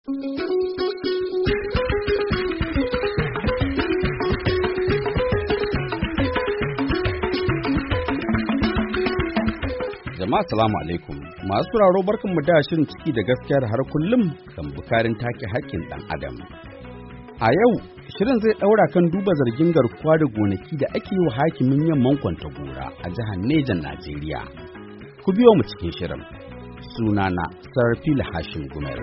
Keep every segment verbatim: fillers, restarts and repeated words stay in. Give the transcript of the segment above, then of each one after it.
Jama'a salamu alaikum. Masu sauraro barkanmu da shirin ciki da gaskiya da har kullum kan bukarin take haƙƙin ɗan adam. A yau shirin zai ɗaura kan duba zargin garkuwa da gonaki da ake yi wa hakimin yamman Kwantagora a jihar Nejan, Najeriya. Ku biyo mu cikin shirin. Sunana Sarfil Hashim Gumel.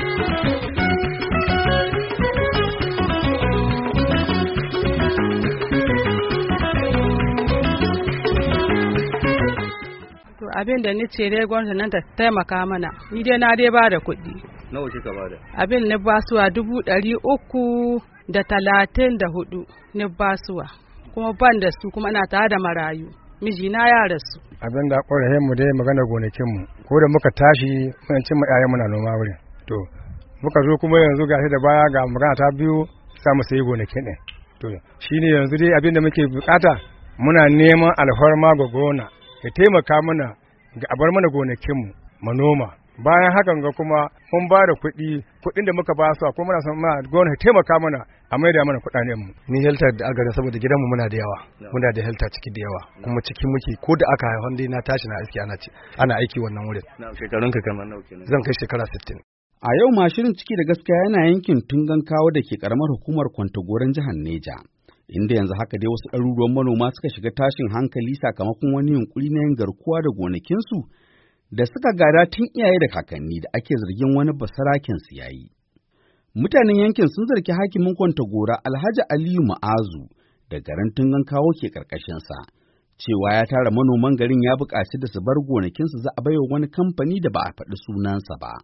Abin da ni ce dai gwamnati nan ta taimaka mana, ni dai na dai ba da kuɗi. Nawa kika ba da? Abin ni basuwa dubu ɗari uku da talatin da hudu ni basuwa, kuma ban da su kuma ina tare da marayu, mijina ya rasu. Abin da ƙorafen mu dai magana gonakin mu, ko da muka tashi mun cin mu ƴaƴan muna noma wurin. To muka zo kuma yanzu gashi da baya ga magana ta biyu za mu sayi gonakin ɗin. To shine yanzu dai abin da muke bukata muna neman alfarma ga gona ya taimaka mana ga abar mana gonakinmu manoma. Bayan hakan ga kuma mun ba da kuɗi kuɗin da muka ba su kuma muna son ma gwamnati taimaka mana a maida mana kuɗaɗen mu. Ni helta da agara saboda gidanmu muna da yawa, muna da helta ciki da yawa, kuma ciki muke ko da aka haifan dai na tashi na aiki ana ana aiki wannan wurin. Na shekarun ka kamar nawa kenan? Zan kai shekara sittin. A yau ma shirin ciki da gaskiya yana yankin Tungan Kawo da ke karamar hukumar Kwantagoran jihar Neja, inda yanzu haka dai wasu ɗaruruwan manoma suka shiga tashin hankali sakamakon wani yunkuri na yin garkuwa da gonakinsu da suka gada tun iyaye da kakanni da ake zargin wani basaraken su yayi. Mutanen yankin sun zargi hakimin Kwantagora Alhaji Aliyu Ma'azu da garin Tungan Kawo ke karkashinsa, cewa ya tara manoman garin ya buƙaci da su bar gonakinsu za a baiwa wani kamfani da ba a faɗi sunansa ba.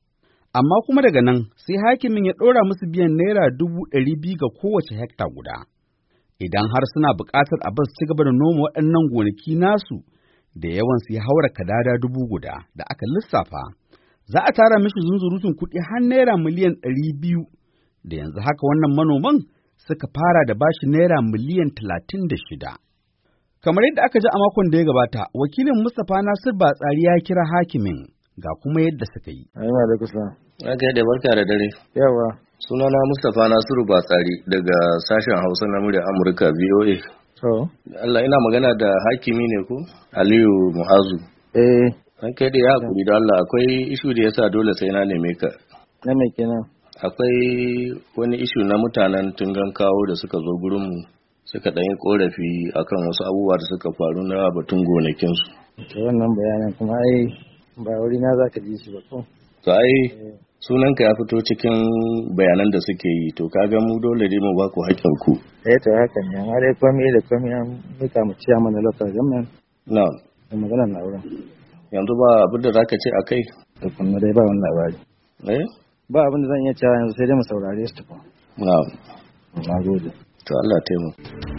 Amma kuma daga nan sai hakimin ya ɗora musu biyan naira dubu ɗari biyu ga kowace hekta guda. Idan har suna buƙatar a basu ci gaba da noma waɗannan gonaki nasu da yawan su ya haura kadada dubu guda da aka lissafa, za a tara mishi zunzurutun kuɗi har naira miliyan ɗari biyu, da yanzu haka wannan manoman suka fara da bashi naira miliyan talatin da shida. Kamar yadda aka ji a makon da ya gabata, wakilin Mustapha Nasir Batsari ya kira hakimin ga kuma yadda suka yi. Ayyuma da kusa. Aka da barka da dare. Yawa. Sunana Mustapha Nasiru Batsari daga sashen Hausa na murya Amurka V O A. To. Allah ina magana da hakimi ne ko? Aliyu Mu'azu. Eh. An kai da ya hakuri da Allah akwai ishu da yasa dole sai na neme ka. Na me kenan? Akwai wani ishu na mutanen Tungan Kawo da suka zo gurin mu suka ɗan yi korafi akan wasu abubuwa da suka faru na batun gonakinsu. To wannan bayanan kuma ai ba wuri na zaka ji shi ba ko? To ai sunanka ya fito cikin bayanan da suke yi, to kaga mu dole dai mu ba ku haƙƙin ku. Eh to haka ne, amma dai komai da komai an mika mu ciya mana local government. Na. Da magana na wurin. Yanzu ba abin da zaka ce akai? To kuma dai ba wannan labari. Eh? Ba abin da zan iya cewa yanzu sai dai mu saurare shi tukun. Na. Na gode. To Allah taimaka.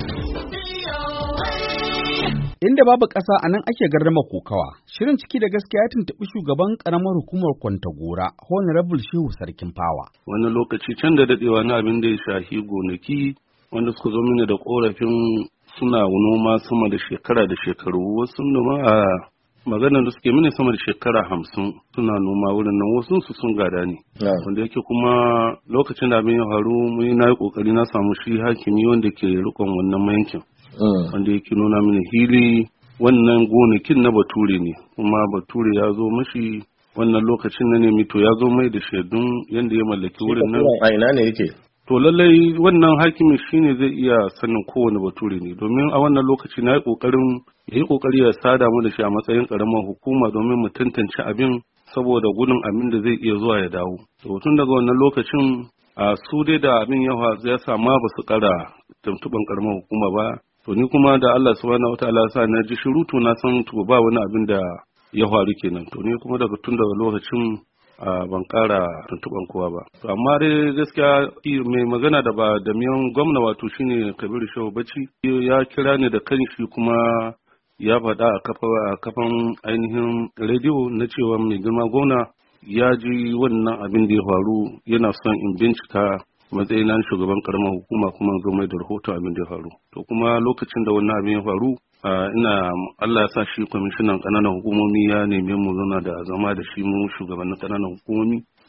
Inda babu ƙasa a nan ake gardama kokawa, shirin ciki da gaskiya ya tuntuɓi shugaban ƙaramar hukumar Kwantagora, Honorable Shehu Sarkin Fawa. Wani lokaci can da daɗewa na abin da ya shahi gonaki wanda suka zo mini da ƙorafin suna noma sama da shekara da shekaru, wasu noma a maganar da suke mini sama da shekara hamsin suna noma wurin nan, wasu su sun gada ne. Wanda yake kuma lokacin da abin ya faru mun na yi ƙoƙari na samu shi hakimi wanda ke riƙon wannan yankin. Wanda yake nuna mini hili wannan gonakin na bature ne, kuma bature ya zo mashi wannan lokacin na nemi to ya zo mai da shaidun yadda ya mallaki wurin nan. A ina ne yake? To lallai wannan hakimin shine zai iya sanin kowane bature ne, domin a wannan lokaci na yi kokarin ya yi kokari ya sada mu da shi a matsayin karamar hukuma domin mu tantance abin saboda gudun abin da zai iya zuwa ya dawo. To tun daga wannan lokacin a su dai da abin ya sama ba su kara tuntuban karamar hukuma ba. To ni kuma da Allah subhanahu wataala sa na ji shiru to na san to ba wani abin da ya faru kenan. To ni kuma daga tun daga lokacin ban ƙara tuntuban kowa ba. To amma dai gaskiya mai magana da ba da miyan gwamna wato shine Kabiru Shehu Bacci ya kira ni da kanshi kuma ya faɗa a kafan ainihin rediyo na cewa mai girma gwamna ya ji wannan abin da ya faru yana son in bincika matsayin na shugaban karamar hukuma kuma zo mai da rahoton abin da ya faru. To kuma lokacin da wannan abin ya faru ina Allah ya sa shi kwamishinan ƙananan hukumomi ya neme mu zauna da zama da shi mu shugabannin ƙananan hukumomi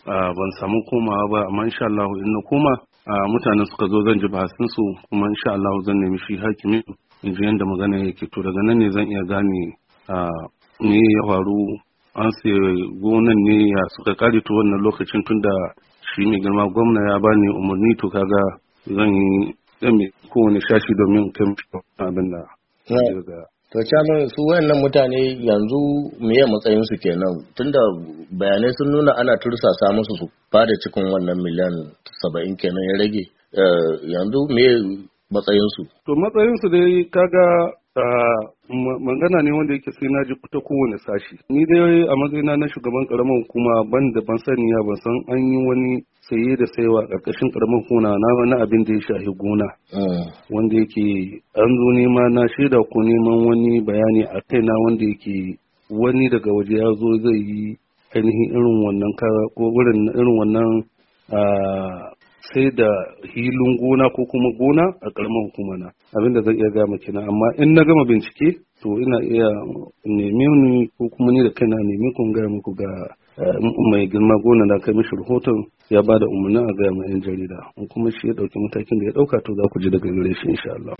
ban samu komawa ba, amma insha Allah in na koma mutanen suka zo zan ji bahasin su, kuma insha Allah zan nemi shi hakimi in ji yanda magana yake. To daga nan ne zan iya gane me ya faru, an sai gonan ne ya suka kare to wannan lokacin, tunda shi mai girma gwamna ya bani umarni, to kaga zan yi zan mai kowane shashi domin kai abin da daga. To caman su wayannan mutane yanzu meye matsayin su kenan, tunda bayanai sun nuna ana tursasa musu su fada cikin wannan miliyan saba'in kenan ya rage, yanzu meye matsayin su? To matsayin su dai kaga magana ne wanda yake sai na ji ta kowane sashi. Ni dai a matsayina na shugaban karamar hukuma ban da ban sani ya ban san an yi wani saye da saiwa ƙarƙashin karamar hukuma na wani abin da ya shafi gona. Wanda yake an zo nema na shaida ko neman wani bayani a kaina wanda yake wani daga waje ya zo zai yi ainihin irin wannan ko irin wannan sai da hilin gona ko kuma gona a karamar hukuma na, abin da zan iya gama kenan. Amma in na gama bincike to ina iya neme ni ko kuma ni da kaina neme kun gaya muku ga mai girma gona da kai mishi rahoton ya bada umarnin a gaya ma yan jarida, in kuma shi ya dauki matakin da ya dauka to za ku ji daga gare shi insha Allah.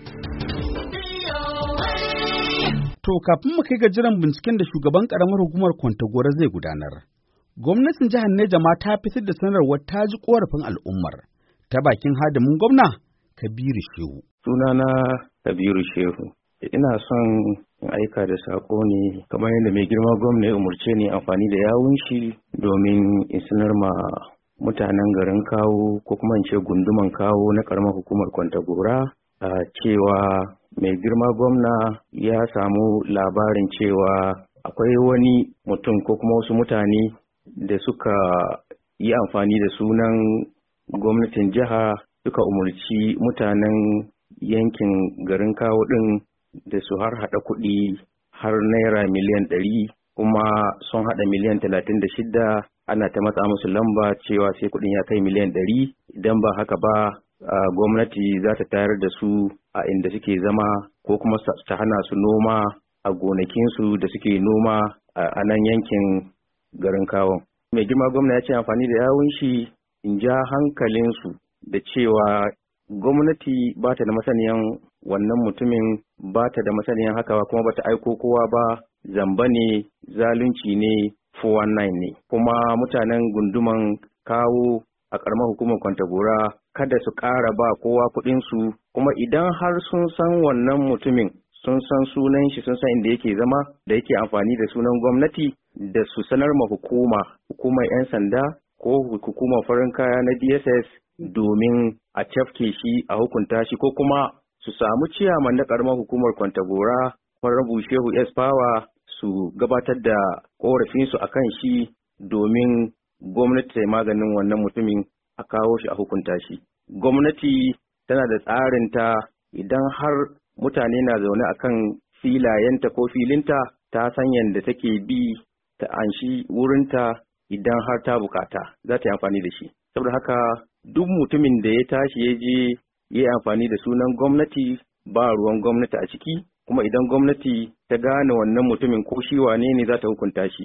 To kafin mu kai ga jiran binciken da shugaban karamar hukumar Kwantagora zai gudanar, gwamnatin jihar Neja ma ta fitar da sanarwar ta ji korafin al'ummar ta bakin hadimin gwamna Kabiru Shehu. Sunana Kabiru Shehu. Ina son in aika da sako ne kamar yadda mai girma gwamna ya umarce ni amfani da yawun shi domin in sanar ma mutanen garin Kawo ko kuma in ce gunduman Kawo na karamar hukumar Kwantagora a cewa mai girma gwamna ya samu labarin cewa akwai wani mutum ko kuma wasu mutane da suka yi amfani da sunan gwamnatin jiha suka umarci mutanen yankin garin Kawo ɗin da su har haɗa kuɗi har naira miliyan ɗari, kuma sun haɗa miliyan talatin da shida, ana ta matsa musu lamba cewa sai kuɗin ya kai miliyan ɗari, idan ba haka ba gwamnati za ta tayar da su a inda suke zama ko kuma ta hana su noma a gonakinsu da suke noma a nan yankin garin Kawo. Mai girma gwamna ya ce amfani da yawun shi in ja hankalinsu da cewa gwamnati ba ta da masaniyan wannan mutumin, ba ta da masaniyan haka ba, kuma ba ta aiko kowa ba, zamba ne, zalunci ne, four one nine ne. Kuma mutanen gunduman Kawo a ƙaramar hukumar Kwantagora kada su ƙara ba kowa kuɗinsu, kuma idan har sun san wannan mutumin, sun san sunan shi, sun san inda yake zama, da yake amfani da sunan gwamnati, da su sanar ma hukuma, hukumar 'yan sanda ko hukumar farin kaya na D S S domin a cafke shi a hukunta shi, ko kuma su samu ciyaman na karamar hukumar Kwantagora Honorable Shehu S Power su gabatar da korafinsu a kan shi domin gwamnati ta yi maganin wannan mutumin a kawo shi a hukunta shi. Gwamnati tana da tsarinta, idan har mutane na zaune a kan filayenta ko filinta, ta san yadda take bi ta anshi wurinta idan har ta bukata za ta yi amfani da shi. Saboda haka duk mutumin da ya tashi ya je ya yi amfani da sunan gwamnati, ba ruwan gwamnati a ciki, kuma idan gwamnati ta gane wannan mutumin ko shi wane ne za ta hukunta shi.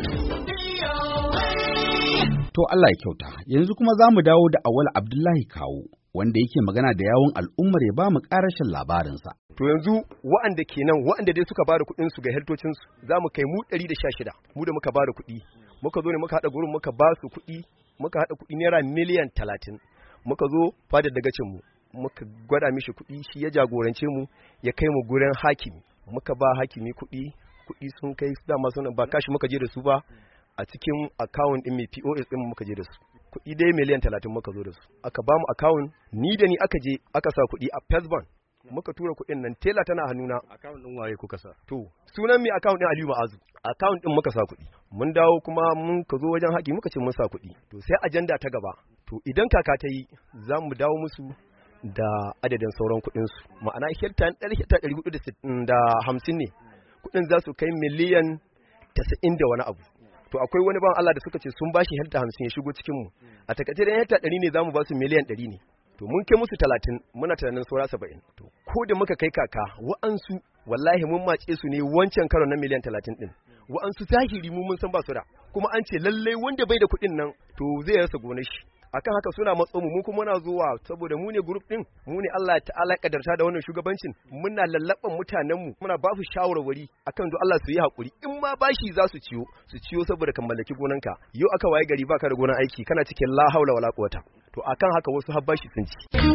To Allah ya kyauta, yanzu kuma za mu dawo da Awal Abdullahi Kawo, wanda yake magana da yawun al'ummar ya ba mu ƙarashin labarinsa. To yanzu wa'anda kenan wa'anda dai suka bada kuɗin su ga heltocin su za mu kai mu ɗari da sha shida, mu da muka bada kuɗi, muka zo ne muka haɗa gurin muka ba su kuɗi, muka haɗa kuɗi naira miliyan talatin, muka zo fadar dagacin mu, muka gwada mishi kuɗi, shi ya jagorance mu ya kai mu gurin hakimi, muka ba hakimi kuɗi, kuɗi sun kai dama sun ba kashi muka je da su ba, a cikin account din mai P O S din muka je da su, kuɗi dai miliyan talatin muka zo da su, aka ba mu account, ni da ni aka je aka sa kuɗi a First Bank, muka tura kuɗin nan, tela tana hannuna. Account din waye kuka sa? To sunan mai account din Aliyu Ma'azu, account din muka sa kuɗi, mun dawo kuma mun ka zo wajen haƙi muka ce mun sa kuɗi, to sai ajanda ta gaba, to idan kaka ta yi za mu dawo musu da adadin sauran kuɗinsu, ma'ana hekta ɗari hudu da hamsin ne, kuɗin za su kai miliyan tasa'in da wani abu. To akwai wani ban Allah da suka ce sun bashi hekta hamsin ya shigo cikin mu, a takaice da hekta ɗari ne za mu ba su miliyan ɗari ne, to mun kai musu talatin, muna tunanin saura saba'in. To ko da muka kai kaka wa'ansu wallahi mun mace su ne wancan karon na miliyan talatin ɗin, wa'ansu zahiri mu mun san ba su da, kuma an ce lallai wanda bai da kuɗin nan to zai rasa gonar shi. Akan haka suna matso mu mu kuma muna zuwa saboda mu ne group din, mu ne Allah ta'ala kadarta da wannan shugabancin, muna lallaban mutanen mu, muna ba su shawarwari akan do Allah su yi hakuri, in ma bashi za su ciyo su ciyo saboda kan mallaki gonanka. Yau aka waye gari baka da gonan aiki kana cikin la haula wala quwata. To akan haka wasu har bashi sun ci.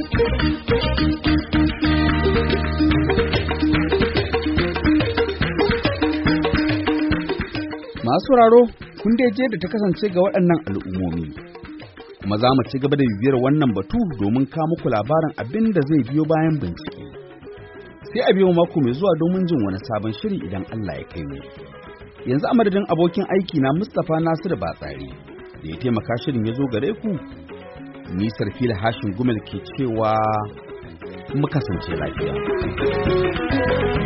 Masu raro kun dai je da ta kasance ga waɗannan al'ummomi. Kuma za mu ci gaba da bibiyar wannan batu domin kawo muku labarin abin da zai biyo bayan bincike. Sai a biyo mako mai zuwa domin jin wani sabon shiri idan Allah ya kai mu. Yanzu a madadin abokin aiki na Mustapha Nasiru Batsari da ya taimaka shirin ya zo gare ku, ni Sarfila Hashin Gumel ke cewa mu kasance lafiya.